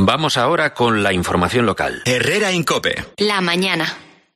Vamos ahora con la información local. Herrera en COPE. La mañana.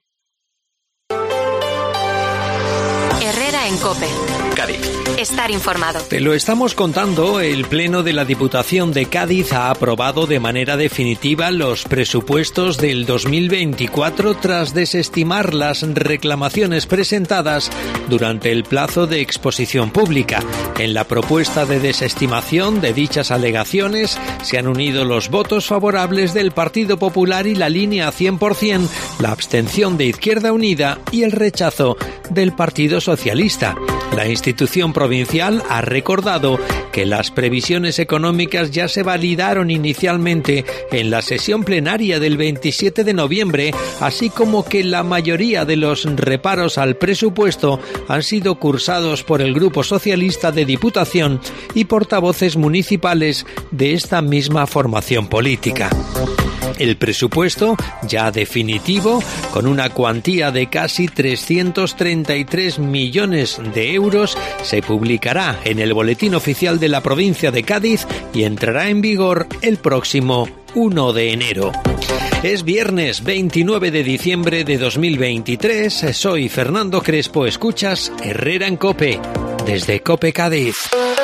Herrera en COPE. Cádiz. Estar informado. Te lo estamos contando. El Pleno de la Diputación de Cádiz ha aprobado de manera definitiva los presupuestos del 2024 tras desestimar las reclamaciones presentadas durante el plazo de exposición pública. En la propuesta de desestimación de dichas alegaciones se han unido los votos favorables del Partido Popular y la línea 100%, la abstención de Izquierda Unida y el rechazo del Partido Socialista. La institución provincial ha recordado que las previsiones económicas ya se validaron inicialmente en la sesión plenaria del 27 de noviembre, así como que la mayoría de los reparos al presupuesto han sido cursados por el Grupo Socialista de Diputación y portavoces municipales de esta misma formación política. El presupuesto, ya definitivo, con una cuantía de casi 333 millones de euros, se publicará en el Boletín Oficial de la Provincia de Cádiz y entrará en vigor el próximo 1 de enero. Es viernes 29 de diciembre de 2023. Soy Fernando Crespo. Escuchas Herrera en COPE, desde COPE Cádiz.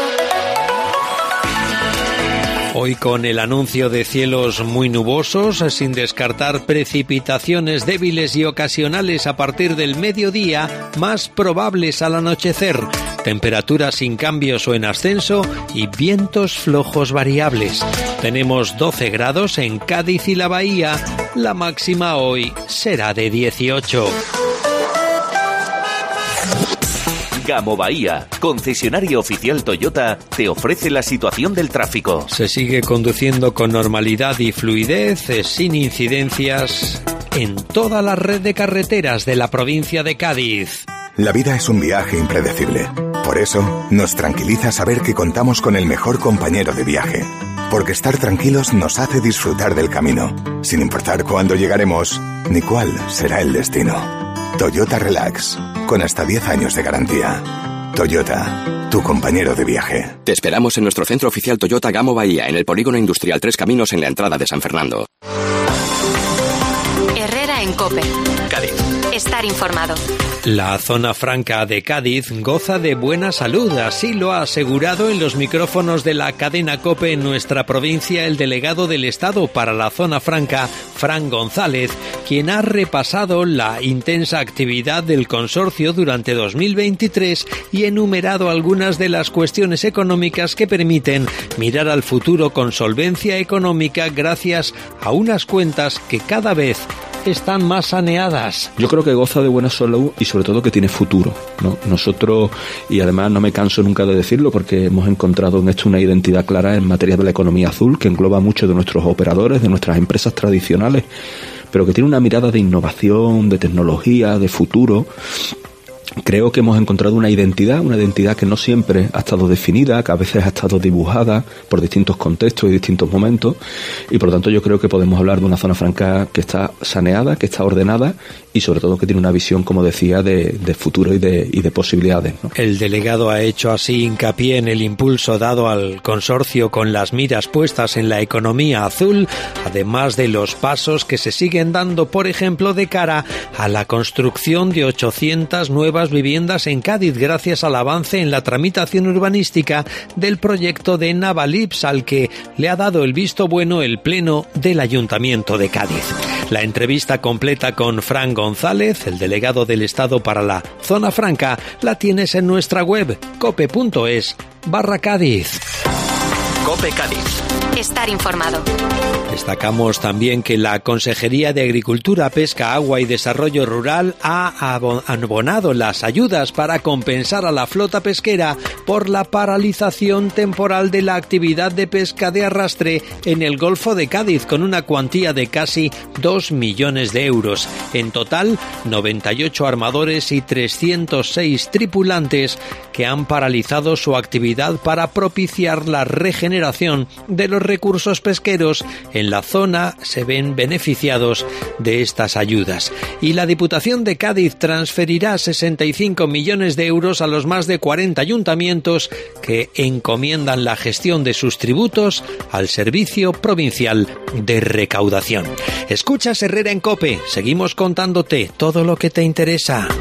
Hoy con el anuncio de cielos muy nubosos, sin descartar precipitaciones débiles y ocasionales a partir del mediodía, más probables al anochecer, temperaturas sin cambios o en ascenso y vientos flojos variables. Tenemos 12 grados en Cádiz y la Bahía, la máxima hoy será de 18. Gamo Bahía, concesionario oficial Toyota, te ofrece la situación del tráfico. Se sigue conduciendo con normalidad y fluidez, sin incidencias, en toda la red de carreteras de la provincia de Cádiz. La vida es un viaje impredecible. Por eso, nos tranquiliza saber que contamos con el mejor compañero de viaje. Porque estar tranquilos nos hace disfrutar del camino, sin importar cuándo llegaremos ni cuál será el destino. Toyota Relax, con hasta 10 años de garantía. Toyota, tu compañero de viaje. Te esperamos en nuestro centro oficial Toyota Gamo Bahía, en el Polígono Industrial Tres Caminos, en la entrada de San Fernando. Herrera en COPE. Cádiz. Estar informado. La zona franca de Cádiz goza de buena salud, así lo ha asegurado en los micrófonos de la cadena COPE en nuestra provincia el delegado del Estado para la zona franca, Fran González, quien ha repasado la intensa actividad del consorcio durante 2023 y enumerado algunas de las cuestiones económicas que permiten mirar al futuro con solvencia económica gracias a unas cuentas que cada vez están más saneadas. Yo creo que goza de buena salud y sobre todo que tiene futuro, ¿no? Nosotros, y además no me canso nunca de decirlo porque hemos encontrado en esto una identidad clara en materia de la economía azul que engloba muchos de nuestros operadores, de nuestras empresas tradicionales, pero que tiene una mirada de innovación, de tecnología, de futuro. Creo que hemos encontrado una identidad que no siempre ha estado definida, que a veces ha estado dibujada por distintos contextos y distintos momentos, y por lo tanto yo creo que podemos hablar de una zona franca que está saneada, que está ordenada y sobre todo que tiene una visión, como decía, de futuro y de posibilidades, ¿no? El delegado ha hecho así hincapié en el impulso dado al consorcio con las miras puestas en la economía azul, además de los pasos que se siguen dando, por ejemplo, de cara a la construcción de 800 nuevas viviendas en Cádiz gracias al avance en la tramitación urbanística del proyecto de Navalips al que le ha dado el visto bueno el Pleno del Ayuntamiento de Cádiz. La entrevista completa con Fran González, el delegado del Estado para la zona franca, la tienes en nuestra web cope.es/Cádiz. COPE Cádiz. Estar informado. Destacamos también que la Consejería de Agricultura, Pesca, Agua y Desarrollo Rural ha abonado las ayudas para compensar a la flota pesquera por la paralización temporal de la actividad de pesca de arrastre en el Golfo de Cádiz, con una cuantía de casi 2 millones de euros. En total, 98 armadores y 306 tripulantes que que han paralizado su actividad para propiciar la regeneración de los recursos pesqueros en la zona se ven beneficiados de estas ayudas. Y la Diputación de Cádiz transferirá 65 millones de euros a los más de 40 ayuntamientos que encomiendan la gestión de sus tributos al Servicio Provincial de Recaudación. Escuchas Herrera en COPE. Seguimos contándote todo lo que te interesa.